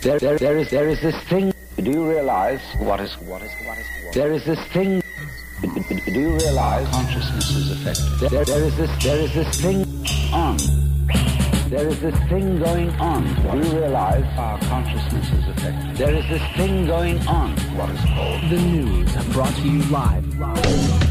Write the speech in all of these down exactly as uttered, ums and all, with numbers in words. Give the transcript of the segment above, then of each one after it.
There, there, there is, there is this thing. Do you realize what is, what is, what is, what? There is this thing. Do you realize consciousness is affected? There, there is this, there is this thing on. There is this thing going on. Do you realize our consciousness is affected? There is this thing going on. What is called the news, brought to you live. live.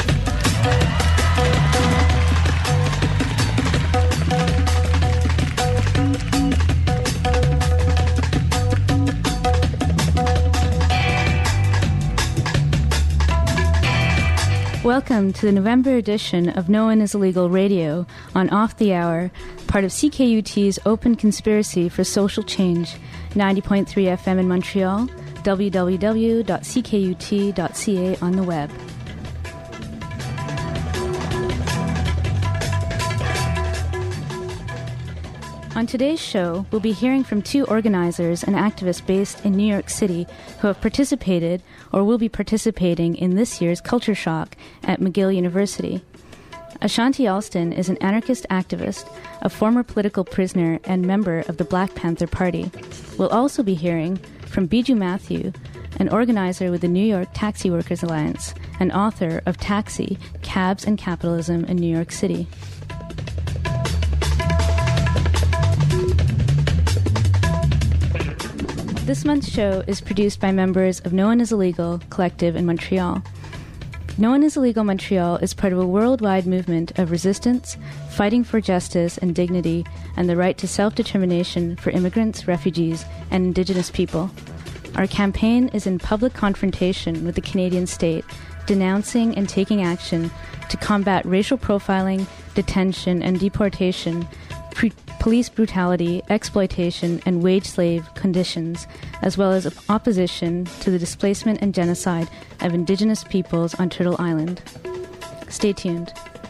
Welcome to the November edition of No One Is Illegal Radio on Off the Hour, part of C K U T's Open Conspiracy for Social Change, ninety point three F M in Montreal, w w w dot c k u t dot c a on the web. On today's show, we'll be hearing from two organizers and activists based in New York City who have participated or will be participating in this year's Culture Shock at McGill University. Ashanti Alston is an anarchist activist, a former political prisoner, and member of the Black Panther Party. We'll also be hearing from Bijou Matthew, an organizer with the New York Taxi Workers Alliance and author of Taxi, Cabs and Capitalism in New York City. This month's show is produced by members of No One Is Illegal collective in Montreal. No One Is Illegal Montreal is part of a worldwide movement of resistance, fighting for justice and dignity, and the right to self-determination for immigrants, refugees, and Indigenous people. Our campaign is in public confrontation with the Canadian state, denouncing and taking action to combat racial profiling, detention, and deportation, pre- police brutality, exploitation, and wage slave conditions, as well as opposition to the displacement and genocide of Indigenous peoples on Turtle Island. Stay tuned.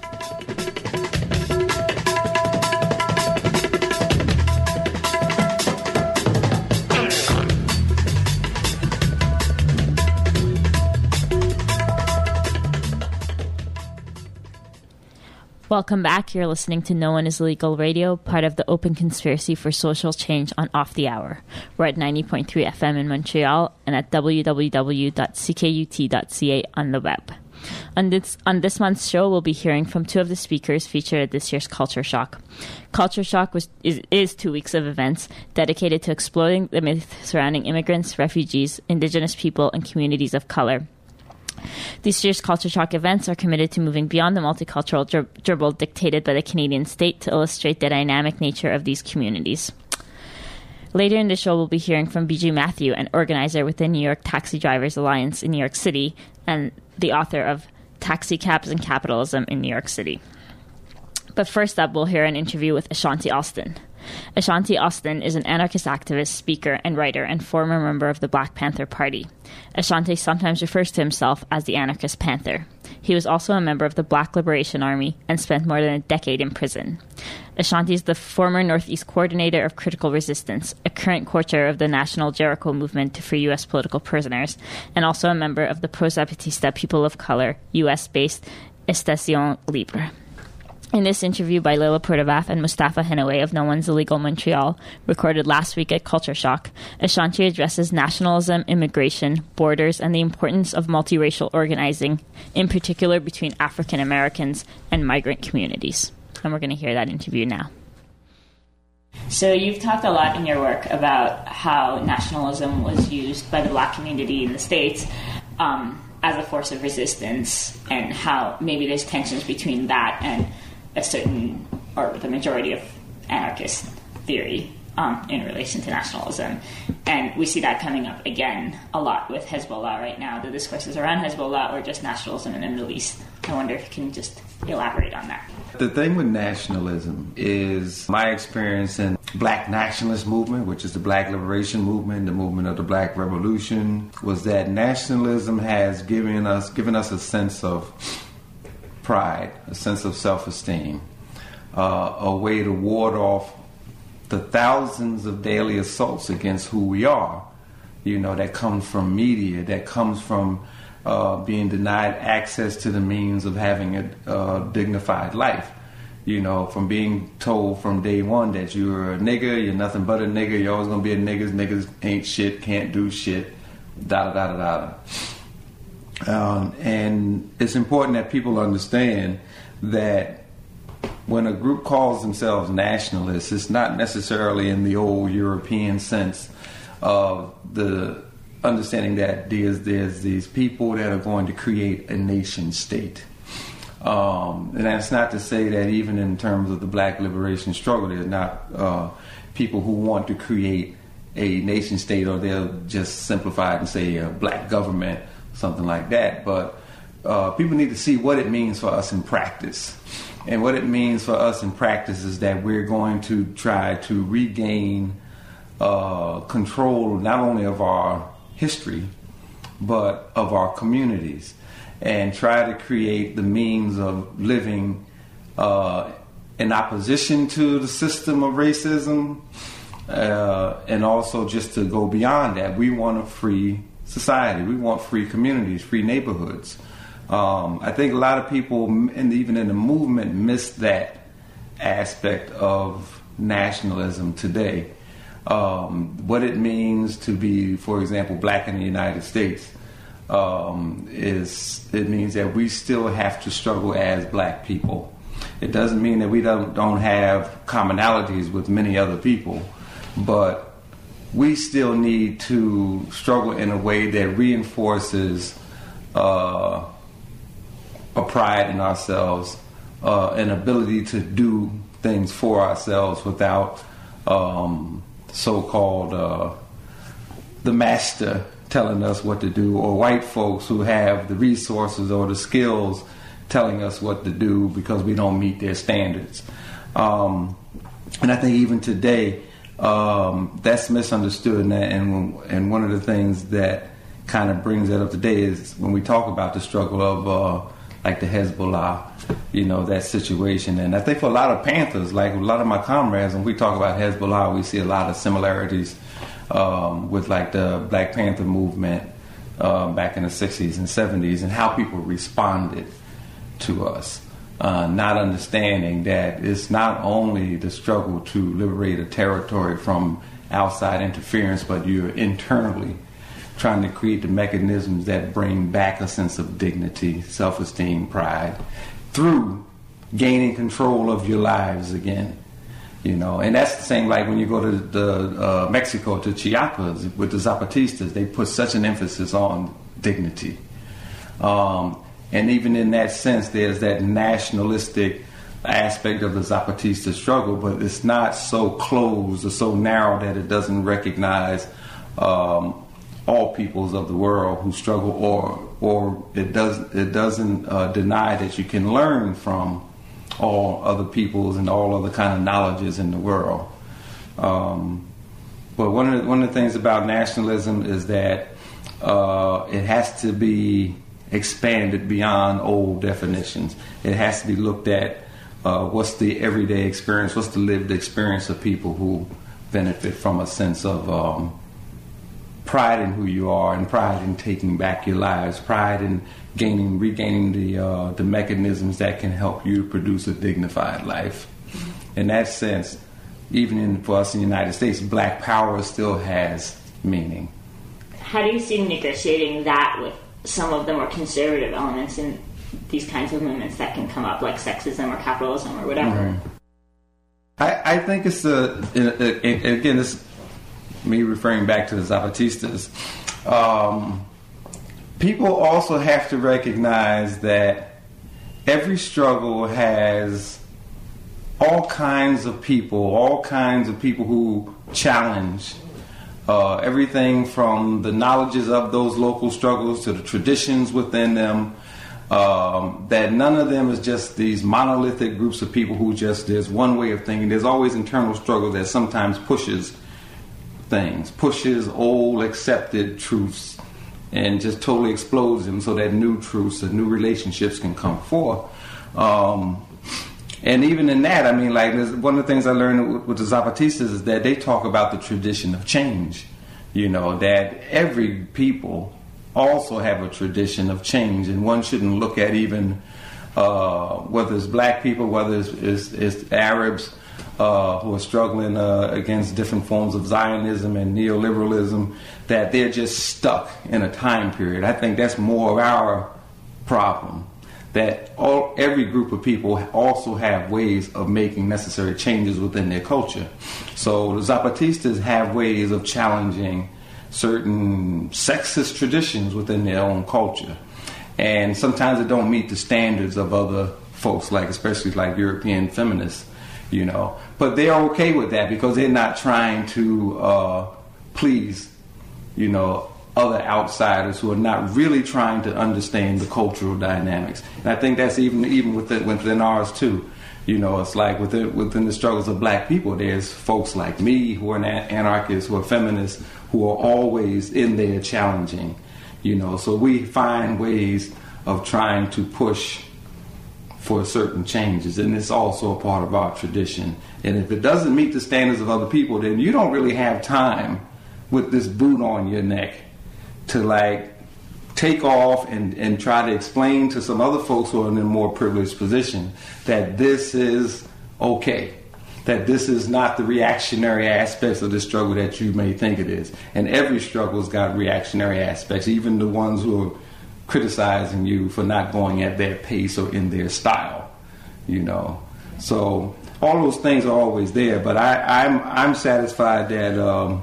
Welcome back. You're listening to No One Is Illegal Radio, part of the Open Conspiracy for Social Change on Off the Hour. We're at ninety point three F M in Montreal and at w w w dot c k u t dot c a on the web. On this, on this month's show, we'll be hearing from two of the speakers featured at this year's Culture Shock. Culture Shock was, is, is two weeks of events dedicated to exploding the myth surrounding immigrants, refugees, Indigenous people, and communities of color. This year's Culture Shock events are committed to moving beyond the multicultural ger- gerbil dictated by the Canadian state to illustrate the dynamic nature of these communities. Later in the show, we'll be hearing from Bijou Matthew, an organizer with the New York Taxi Drivers Alliance in New York City and the author of Taxi, Cabs and Capitalism in New York City. But first up, we'll hear an interview with Ashanti Alston. Ashanti Alston is an anarchist activist, speaker, and writer, and former member of the Black Panther Party. Ashanti sometimes refers to himself as the Anarchist Panther. He was also a member of the Black Liberation Army and spent more than a decade in prison. Ashanti is the former Northeast Coordinator of Critical Resistance, a current co-chair of the National Jericho Movement to free U S political prisoners, and also a member of the Pro-Zapatista People of Color, U S-based Estación Libre. In this interview by Leila Purtavath and Mustafa Henaway of No One's Illegal Montreal, recorded last week at Culture Shock, Ashanti addresses nationalism, immigration, borders, and the importance of multiracial organizing, in particular between African Americans and migrant communities. And we're going to hear that interview now. So you've talked a lot in your work about how nationalism was used by the Black community in the States um, as a force of resistance, and how maybe there's tensions between that and a certain, or the majority of anarchist theory um, in relation to nationalism. And we see that coming up again a lot with Hezbollah right now. The discourses around Hezbollah or just nationalism in the Middle East. I wonder if you can just elaborate on that. The thing with nationalism is my experience in Black nationalist movement, which is the Black liberation movement, the movement of the Black Revolution, was that nationalism has given us given us a sense of pride, a sense of self-esteem, uh, a way to ward off the thousands of daily assaults against who we are, you know, that comes from media, that comes from uh, being denied access to the means of having a uh, dignified life. You know, from being told from day one that you're a nigger, you're nothing but a nigger, you're always gonna be a nigger, niggas ain't shit, can't do shit, da da da da da. Um, and it's important that people understand that when a group calls themselves nationalists, it's not necessarily in the old European sense of the understanding that there's, there's these people that are going to create a nation state. Um, and that's not to say that even in terms of the black liberation struggle, there's not uh, people who want to create a nation state, or they'll just simplify it and say a black government, something like that. But uh, people need to see what it means for us in practice. And what it means for us in practice is that we're going to try to regain uh, control not only of our history, but of our communities, and try to create the means of living uh, in opposition to the system of racism, uh, and also just to go beyond that. We want a free society. We want free communities, free neighborhoods. Um, I think a lot of people, and even in the movement, miss that aspect of nationalism today. Um, what it means to be, for example, black in the United States. Um, is it means that we still have to struggle as black people. It doesn't mean that we don't, don't have commonalities with many other people, but we still need to struggle in a way that reinforces uh, a pride in ourselves, uh, an ability to do things for ourselves without um, so-called uh, the master telling us what to do, or white folks who have the resources or the skills telling us what to do because we don't meet their standards. Um, and I think even today, um, that's misunderstood. And, and and one of the things that kind of brings that up today is when we talk about the struggle of uh, like the Hezbollah, you know, that situation. And I think for a lot of Panthers, like a lot of my comrades, when we talk about Hezbollah, we see a lot of similarities Um, with like the Black Panther movement uh, back in the sixties and seventies, and how people responded to us, uh, not understanding that it's not only the struggle to liberate a territory from outside interference, but you're internally trying to create the mechanisms that bring back a sense of dignity, self-esteem, pride, through gaining control of your lives again. You know, and that's the same like when you go to the uh, Mexico, to Chiapas with the Zapatistas. They put such an emphasis on dignity, um, and even in that sense, there's that nationalistic aspect of the Zapatista struggle. But it's not so closed or so narrow that it doesn't recognize um, all peoples of the world who struggle, or or it does it doesn't uh, deny that you can learn from all other peoples and all other kind of knowledges in the world. Um, but one of the, one of the things about nationalism is that uh, it has to be expanded beyond old definitions. It has to be looked at. Uh, what's the everyday experience? What's the lived experience of people who benefit from a sense of um, pride in who you are, and pride in taking back your lives, pride in gaining, regaining the uh, the mechanisms that can help you produce a dignified life. In that sense, even in, for us in the United States, black power still has meaning. How do you see negotiating that with some of the more conservative elements in these kinds of movements that can come up, like sexism or capitalism or whatever? Mm-hmm. I, I think it's a, a, a, again, it's me referring back to the Zapatistas. Um, People also have to recognize that every struggle has all kinds of people, all kinds of people who challenge uh, everything from the knowledges of those local struggles to the traditions within them, um, that none of them is just these monolithic groups of people who just, there's one way of thinking. There's always internal struggle that sometimes pushes things, pushes old accepted truths, and just totally explodes them so that new truths and new relationships can come forth. Um, and even in that, I mean, like, one of the things I learned with the Zapatistas is that they talk about the tradition of change. You know, that every people also have a tradition of change, and one shouldn't look at even uh, whether it's black people, whether it's, it's, it's Arabs uh, who are struggling uh, against different forms of Zionism and neoliberalism, that they're just stuck in a time period. I think that's more of our problem, that all, every group of people also have ways of making necessary changes within their culture. So the Zapatistas have ways of challenging certain sexist traditions within their own culture. And sometimes it don't meet the standards of other folks, like especially like European feminists, you know. But they're okay with that because they're not trying to uh, please, you know, other outsiders who are not really trying to understand the cultural dynamics. And I think that's even even within, within ours too. You know, it's like within, within the struggles of black people, there's folks like me who are anarchists, who are feminists, who are always in there challenging. You know, so we find ways of trying to push for certain changes, and it's also a part of our tradition. And if it doesn't meet the standards of other people, then you don't really have time with this boot on your neck to like take off and, and try to explain to some other folks who are in a more privileged position that this is okay, that this is not the reactionary aspects of the struggle that you may think it is. And every struggle's got reactionary aspects, even the ones who are criticizing you for not going at their pace or in their style, you know. So all those things are always there, but I, I'm, I'm satisfied that um,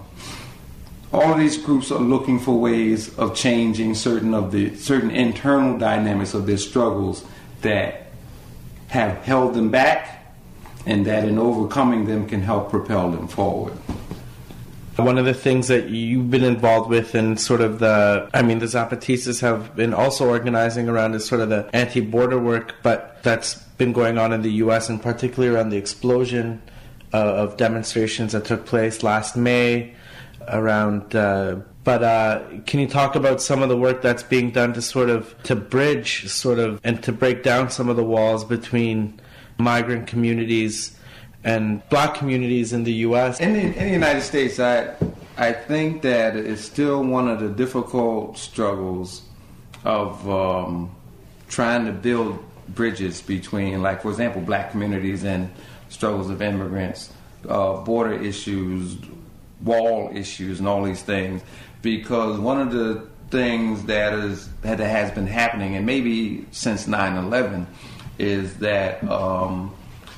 all of these groups are looking for ways of changing certain of the certain internal dynamics of their struggles that have held them back, and that in overcoming them can help propel them forward. One of the things that you've been involved with in sort of the, I mean, the Zapatistas have been also organizing around is sort of the anti-border work, but that's been going on in the U S and particularly around the explosion uh, of demonstrations that took place last May around, uh, but uh, can you talk about some of the work that's being done to sort of, to bridge sort of, and to break down some of the walls between migrant communities and black communities in the U S? In the, in the United States, I I think that it's still one of the difficult struggles of um, trying to build bridges between, like, for example, black communities and struggles of immigrants, uh, border issues, wall issues, and all these things. Because one of the things that is that has been happening, and maybe since nine eleven, is that um,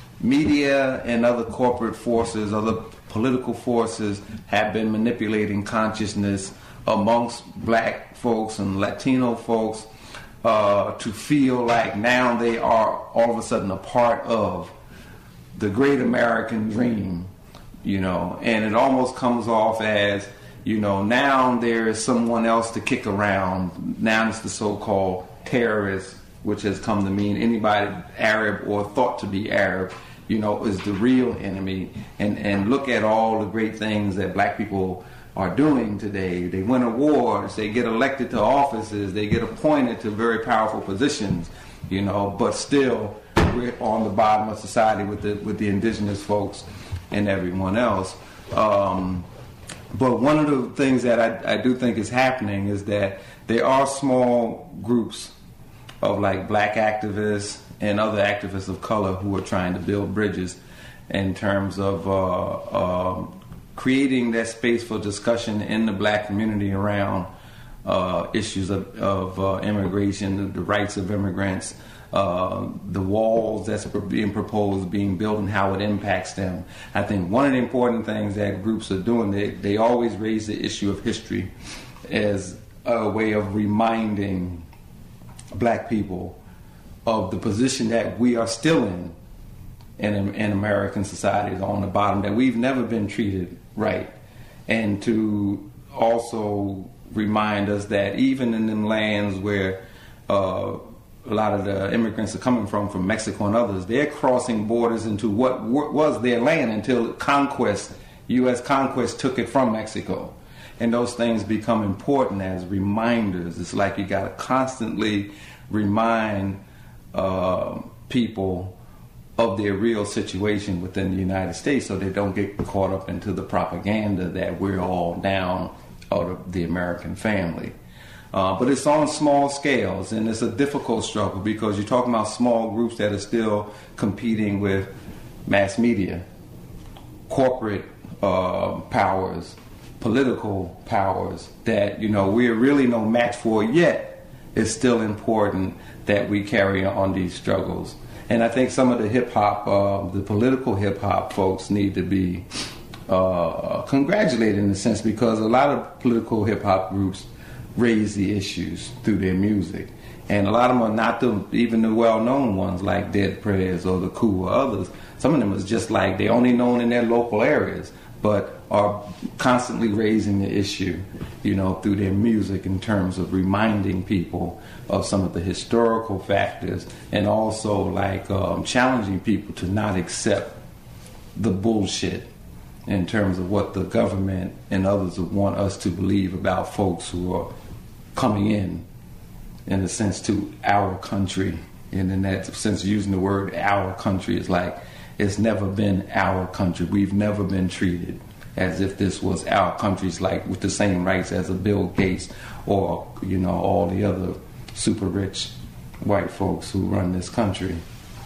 media and other corporate forces, other political forces have been manipulating consciousness amongst black folks and Latino folks uh, to feel like now they are all of a sudden a part of the great American dream, you know, and it almost comes off as, you know, now there is someone else to kick around. Now it's the so-called terrorists, which has come to mean anybody Arab or thought to be Arab, you know, is the real enemy. And and look at all the great things that black people are doing today. They win awards, they get elected to offices, they get appointed to very powerful positions, you know, but still we're on the bottom of society with the with the indigenous folks and everyone else. Um, but one of the things that I, I do think is happening is that there are small groups of like black activists and other activists of color who are trying to build bridges in terms of uh, uh, creating that space for discussion in the black community around uh, issues of, of uh, immigration, the rights of immigrants, uh, the walls that's being proposed, being built, and how it impacts them. I think one of the important things that groups are doing, they, they always raise the issue of history as a way of reminding black people of the position that we are still in in, in American society, on the bottom, that we've never been treated right, and to also remind us that even in them lands where uh, a lot of the immigrants are coming from, from Mexico and others, they're crossing borders into what was their land until conquest, U S conquest took it from Mexico. And those things become important as reminders. It's like you got to constantly remind uh, people of their real situation within the United States so they don't get caught up into the propaganda that we're all down out of the American family. Uh, but it's on small scales, and it's a difficult struggle because you're talking about small groups that are still competing with mass media, corporate uh, powers, political powers that, you know, we're really no match for yet. It's still important that we carry on these struggles. And I think some of the hip-hop, uh, the political hip-hop folks need to be uh, congratulated in a sense, because a lot of political hip-hop groups raise the issues through their music. And a lot of them are not the, even the well-known ones like Dead Prez or The Coup or others. Some of them is just like they're only known in their local areas, but are constantly raising the issue, you know, through their music in terms of reminding people of some of the historical factors, and also like um, challenging people to not accept the bullshit in terms of what the government and others would want us to believe about folks who are coming in, in a sense, to our country. And in that sense, using the word our country is like, it's never been our country. We've never been treated as if this was our country's, like with the same rights as a Bill Gates or, you know, all the other super rich white folks who run this country.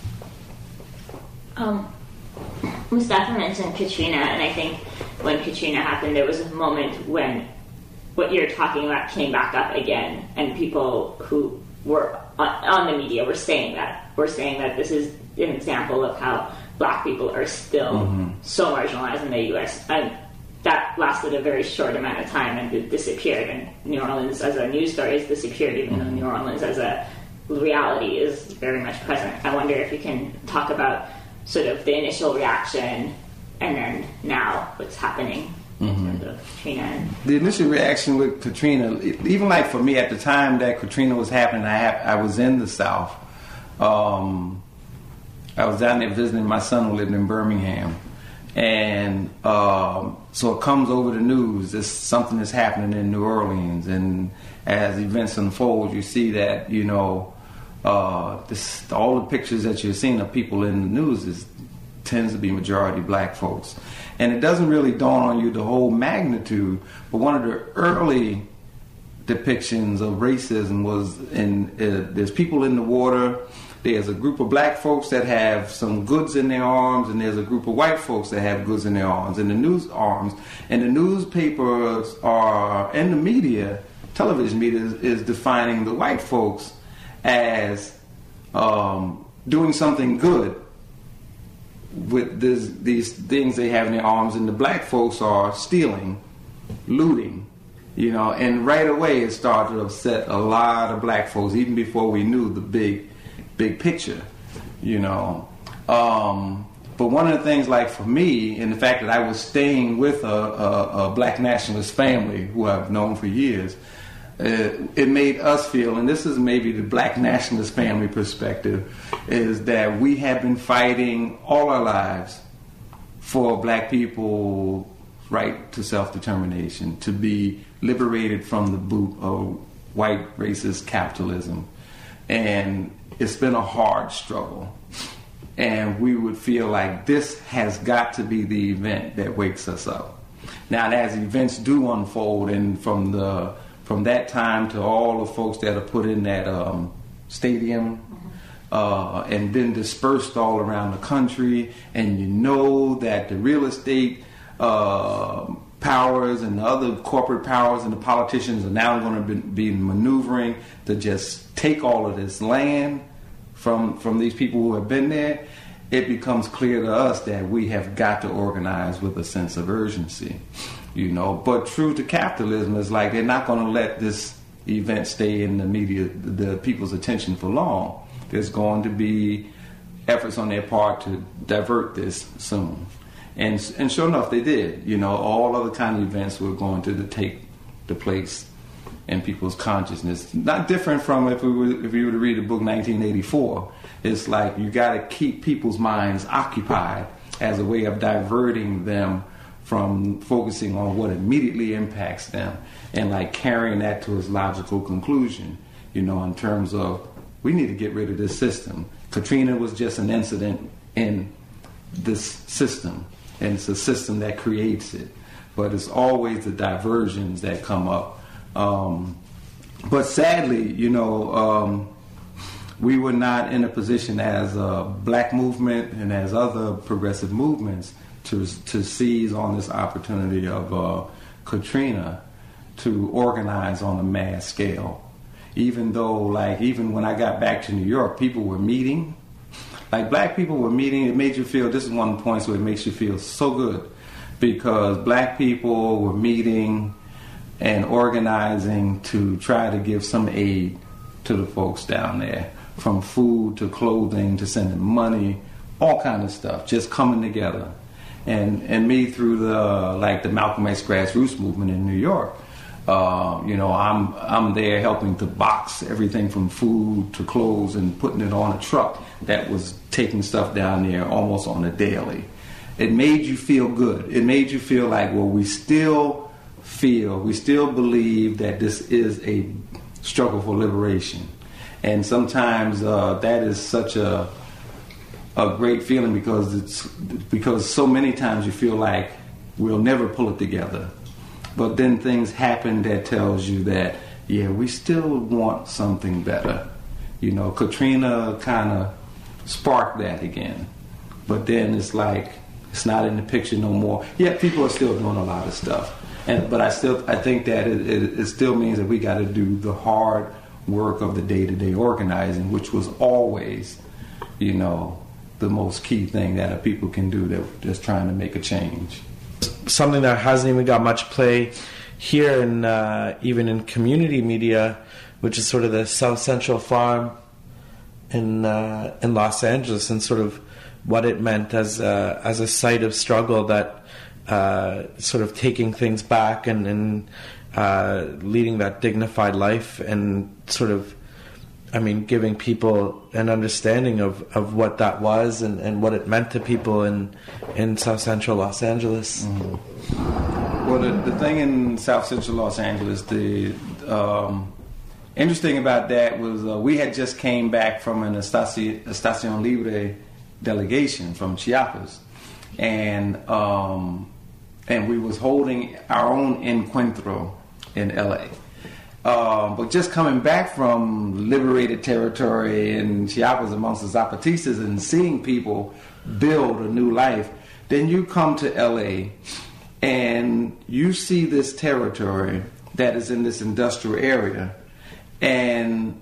Um, Mustafa mentioned Katrina, and I think when Katrina happened, there was a moment when what you're talking about came back up again, and people who were on, on the media were saying that. Were saying that this is an example of how black people are still mm-hmm. so marginalized in the U S And that lasted a very short amount of time and it disappeared. And New Orleans as a news story has disappeared, even mm-hmm. though New Orleans as a reality is very much present. I wonder if you can talk about sort of the initial reaction and then now what's happening mm-hmm. in terms of Katrina. And the initial reaction with Katrina, even like for me at the time that Katrina was happening, I, have, I was in the South. Um, I was down there visiting my son who lived in Birmingham. And um, so it comes over the news, there's something that's happening in New Orleans. And as events unfold, you see that, you know, uh, this, all the pictures that you're seeing of people in the news is, tends to be majority black folks. And it doesn't really dawn on you the whole magnitude, but one of the early depictions of racism was in, uh, there's people in the water. There's a group of black folks that have some goods in their arms, and there's a group of white folks that have goods in their arms, and the news arms. And the newspapers are, and the media, television media, is, is defining the white folks as um, doing something good with this, these things they have in their arms, and the black folks are stealing, looting. You know, and right away it started to upset a lot of black folks, even before we knew the big big picture, you know. Um, but one of the things, like for me, and the fact that I was staying with a, a, a black nationalist family who I've known for years, uh, it made us feel, and this is maybe the black nationalist family perspective, is that we have been fighting all our lives for black people's right to self-determination, to be liberated from the boot of white racist capitalism. And it's been a hard struggle, and we would feel like this has got to be the event that wakes us up. Now, as events do unfold, and from the from that time to all the folks that are put in that um, stadium, uh, and then dispersed all around the country, and you know that the real estate uh, powers and the other corporate powers and the politicians are now going to be, be maneuvering to just take all of this land from from these people who have been there, it becomes clear to us that we have got to organize with a sense of urgency, you know. But true to capitalism is like they're not going to let this event stay in the media, the people's attention for long. There's going to be efforts on their part to divert this soon. And and sure enough, they did. You know, all other kind of events were going to take the place in people's consciousness. Not different from if we were, if you were to read the book nineteen eighty-four. It's like you got to keep people's minds occupied as a way of diverting them from focusing on what immediately impacts them, and like carrying that to its logical conclusion. You know, in terms of we need to get rid of this system. Katrina was just an incident in this system, and it's a system that creates it. But it's always the diversions that come up um, but sadly, you know, um, we were not in a position as a black movement and as other progressive movements to to seize on this opportunity of uh, Katrina to organize on a mass scale. Even though, like, even when I got back to New York, people were meeting. Like, black people were meeting. It made you feel, this is one of the points where it makes you feel so good, because black people were meeting and organizing to try to give some aid to the folks down there, from food to clothing to sending money, all kind of stuff, just coming together. And and me through the, like, the Malcolm X grassroots movement in New York, uh, you know, I'm I'm there helping to box everything from food to clothes and putting it on a truck that was taking stuff down there almost on a daily. It made you feel good. It made you feel like, well, we still feel, we still believe that this is a struggle for liberation. And sometimes uh, that is such a a great feeling, because it's because so many times you feel like we'll never pull it together. But then things happen that tells you that, yeah, we still want something better. You know, Katrina kind of sparked that again. But then it's like, it's not in the picture no more. Yeah, people are still doing a lot of stuff. And but I still I think that it, it, it still means that we got to do the hard work of the day-to-day organizing, which was always, you know, the most key thing that a people can do that just trying to make a change. Something that hasn't even got much play here, in uh, even in community media, which is sort of the South Central Farm in uh, in Los Angeles, and sort of what it meant as a, as a site of struggle, that uh, sort of taking things back and, and uh, leading that dignified life, and sort of, I mean, giving people an understanding of, of what that was and, and what it meant to people in in South Central Los Angeles. Mm-hmm. Well, the, the thing in South Central Los Angeles, the um, interesting about that was uh, we had just came back from an Estaci- Estación Libre delegation from Chiapas, and um, and we was holding our own encuentro in L A. Um, but just coming back from liberated territory in Chiapas amongst the Zapatistas and seeing people build a new life, then you come to L A and you see this territory that is in this industrial area, and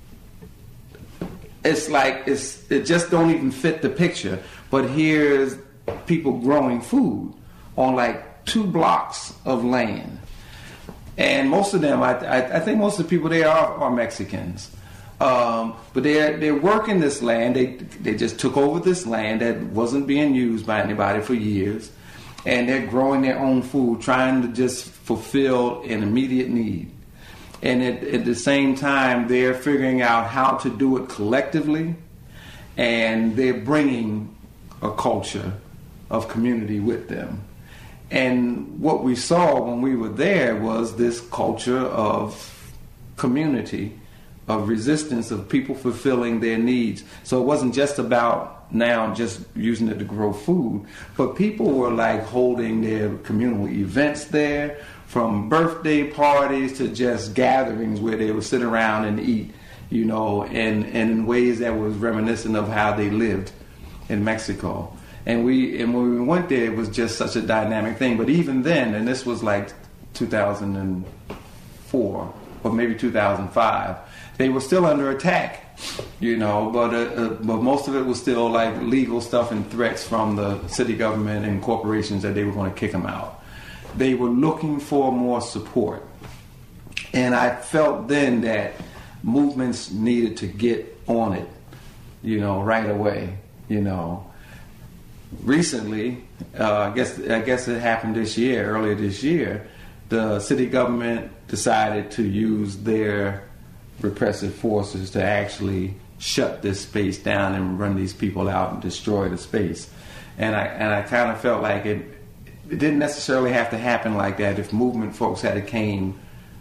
it's like it's it just don't even fit the picture. But here's people growing food on like two blocks of land. And most of them, I, I, I think most of the people there are, are Mexicans. Um, but they're, they're working this land. They, they just took over this land that wasn't being used by anybody for years. And they're growing their own food, trying to just fulfill an immediate need. And at, at the same time, they're figuring out how to do it collectively. And they're bringing a culture of community with them. And what we saw when we were there was this culture of community, of resistance, of people fulfilling their needs. So it wasn't just about now just using it to grow food, but people were like holding their communal events there, from birthday parties to just gatherings where they would sit around and eat, you know, and, and in ways that was reminiscent of how they lived in Mexico. And we and when we went there, it was just such a dynamic thing. But even then, and this was like two thousand four or maybe two thousand five, they were still under attack, you know. But uh, uh, but most of it was still like legal stuff and threats from the city government and corporations that they were going to kick them out. They were looking for more support, and I felt then that movements needed to get on it, you know, right away, you know. Recently, uh, I guess I guess it happened this year, earlier this year, the city government decided to use their repressive forces to actually shut this space down and run these people out and destroy the space. And I and I kind of felt like it, it didn't necessarily have to happen like that if movement folks had came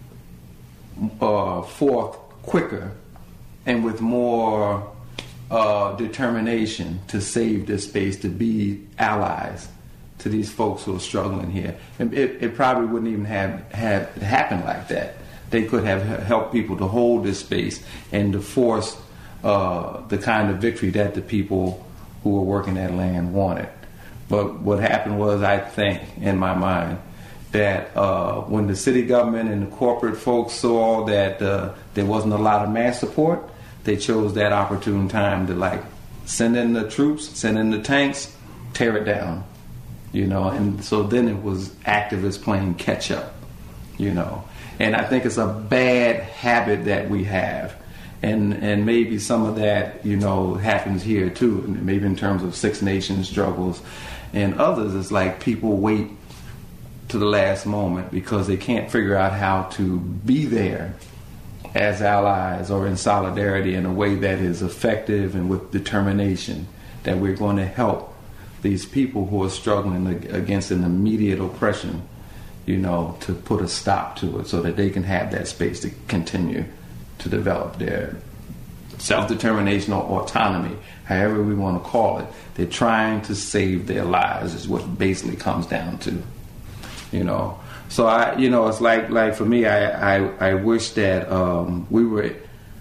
uh, forth quicker and with more Uh, determination to save this space, to be allies to these folks who are struggling here. And it, it probably wouldn't even have, have happened like that. they could have helped people to hold this space and to force uh, the kind of victory that the people who were working that land wanted. But what happened was, I think, in my mind, that uh, when the city government and the corporate folks saw that uh, there wasn't a lot of mass support, they chose that opportune time to like send in the troops, send in the tanks, tear it down, you know. And so then it was activists playing catch up, you know. And I think it's a bad habit that we have. And and maybe some of that, you know, happens here too, maybe in terms of Six Nations struggles and others. It's like people wait to the last moment because they can't figure out how to be there as allies or in solidarity in a way that is effective and with determination, that we're going to help these people who are struggling against an immediate oppression, you know, to put a stop to it so that they can have that space to continue to develop their self-determination or autonomy, however we want to call it. They're trying to save their lives is what it basically comes down to, you know. So I, you know, it's like like for me, I I, I wish that um, we were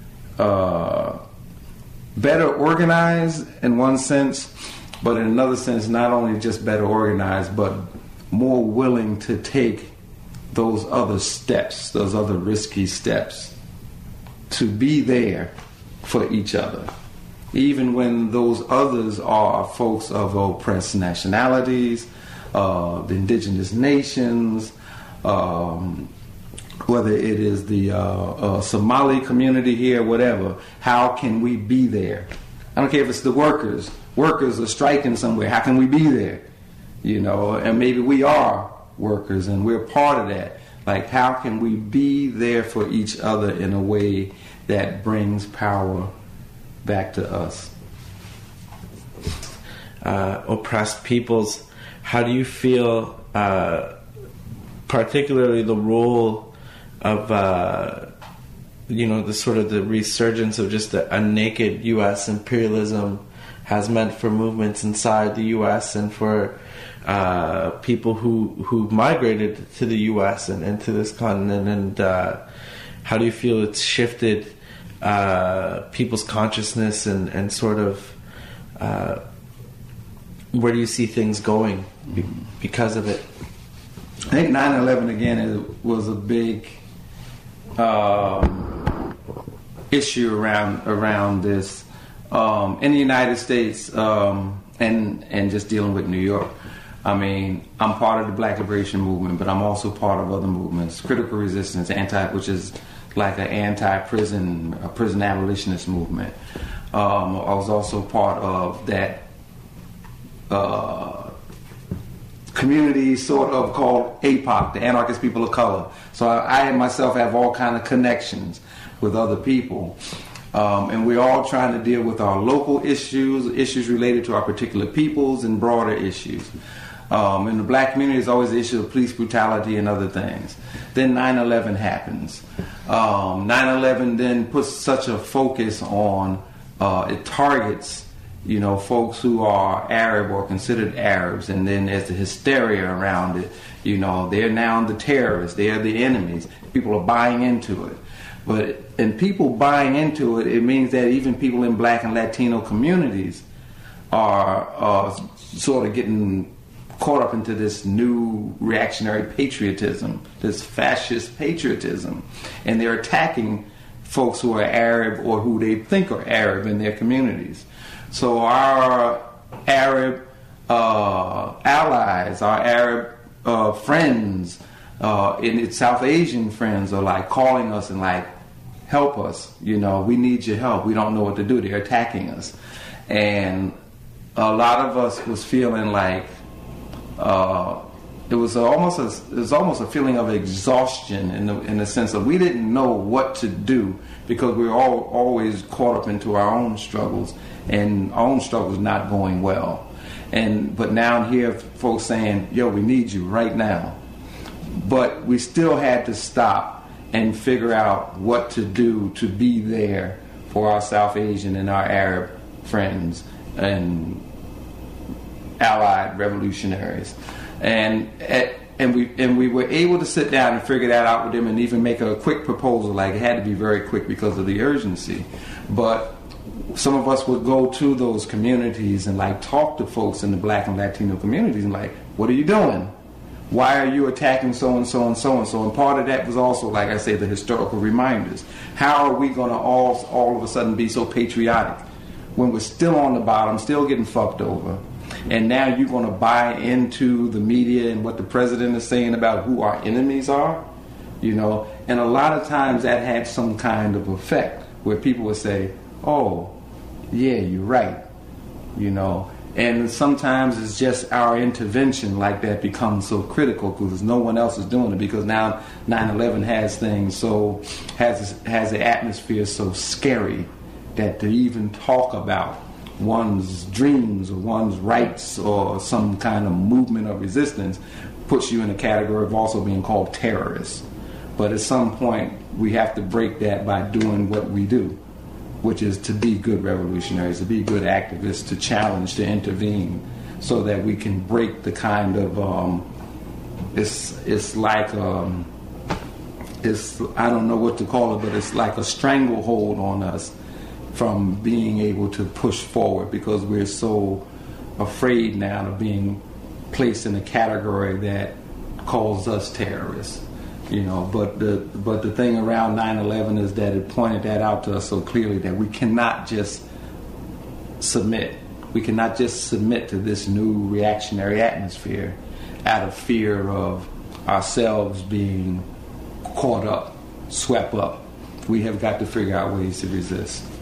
uh, better organized in one sense, but in another sense, not only just better organized, but more willing to take those other steps, those other risky steps, to be there for each other, even when those others are folks of oppressed nationalities, uh, the indigenous nations, um, whether it is the uh, uh, Somali community here, whatever. How can we be there? I don't care if it's the workers. Workers are striking somewhere. How can we be there? You know, and maybe we are workers and we're part of that. Like, how can we be there for each other in a way that brings power back to us? Uh, oppressed peoples, how do you feel, uh, particularly the role of, uh, you know, the sort of the resurgence of just a, a naked U S imperialism has meant for movements inside the U S and for uh, people who who migrated to the U S and into this continent, and uh, how do you feel it's shifted uh, people's consciousness and, and sort of uh, where do you see things going be- because of it? I think nine eleven again is, was a big um, issue around around this um, in the United States um, and and just dealing with New York. I mean, I'm part of the Black Liberation Movement, but I'm also part of other movements, Critical Resistance, anti, which is like an anti-prison, a prison abolitionist movement. Um, I was also part of that uh, community sort of called A P O C, the Anarchist People of Color. So I, I myself have all kind of connections with other people. Um, and we're all trying to deal with our local issues, issues related to our particular peoples, and broader issues. Um, in the black community, there's always the issue of police brutality and other things. Then nine eleven happens. Um, nine eleven then puts such a focus on, uh, it targets, you know, folks who are Arab or considered Arabs, and then there's the hysteria around it. You know, they're now the terrorists, they're the enemies. People are buying into it. But in people buying into it, it means that even people in black and Latino communities are uh, sort of getting caught up into this new reactionary patriotism, this fascist patriotism, and they're attacking folks who are Arab or who they think are Arab in their communities. So our Arab uh, allies, our Arab uh, friends, uh, and South Asian friends are like calling us and like, help us, you know, we need your help. We don't know what to do. They're attacking us. And a lot of us was feeling like uh, it was almost a, it was almost a feeling of exhaustion in the, in the sense of we didn't know what to do because we were all always caught up into our own struggles, and our own struggles not going well. And but now I hear folks saying, yo, we need you right now. But we still had to stop and figure out what to do to be there for our South Asian and our Arab friends and allied revolutionaries. And at, and we and we were able to sit down and figure that out with them, and even make a quick proposal. Like, it had to be very quick because of the urgency. But some of us would go to those communities and like talk to folks in the Black and Latino communities and like, what are you doing? Why are you attacking so and so and so and so? And part of that was also, like I say, the historical reminders. How are we going to all all of a sudden be so patriotic when we're still on the bottom, still getting fucked over? And now you're going to buy into the media and what the president is saying about who our enemies are, you know? And a lot of times that had some kind of effect where people would say, oh, yeah, you're right, you know? And sometimes it's just our intervention like that becomes so critical because no one else is doing it, because now nine eleven has things so, has, has the atmosphere so scary that to even talk about one's dreams or one's rights or some kind of movement of resistance puts you in a category of also being called terrorists. But at some point, we have to break that by doing what we do, which is to be good revolutionaries, to be good activists, to challenge, to intervene, so that we can break the kind of, um, it's, it's like, um, it's, I don't know what to call it, but it's like a stranglehold on us from being able to push forward, because we're so afraid now of being placed in a category that calls us terrorists, you know. But the but the thing around nine eleven is that it pointed that out to us so clearly that we cannot just submit. We cannot just submit to this new reactionary atmosphere out of fear of ourselves being caught up, swept up. We have got to figure out ways to resist.